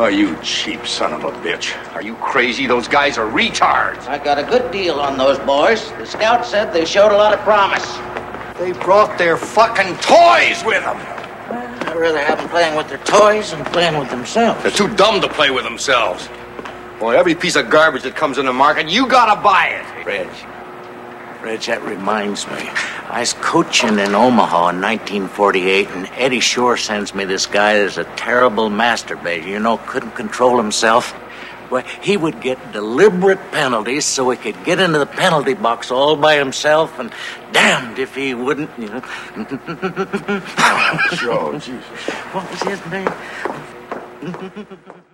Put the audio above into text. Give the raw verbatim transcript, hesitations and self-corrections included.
Oh, you cheap son of a bitch. Are you crazy? Those guys are retards. I got a good deal on those boys. The scout said they showed a lot of promise. They brought their fucking toys with them. Well, I'd rather have them playing with their toys than playing with themselves. They're too dumb to play with themselves. Well, every piece of garbage that comes in the market, you gotta buy it. Reg, Reg, that reminds me. I was coaching in Omaha in nineteen forty-eight, and Eddie Shore sends me this guy that's a terrible masturbator, you know, couldn't control himself. Well, he would get deliberate penalties so he could get into the penalty box all by himself, and damned if he wouldn't, you know. Oh, Jesus. What was his name?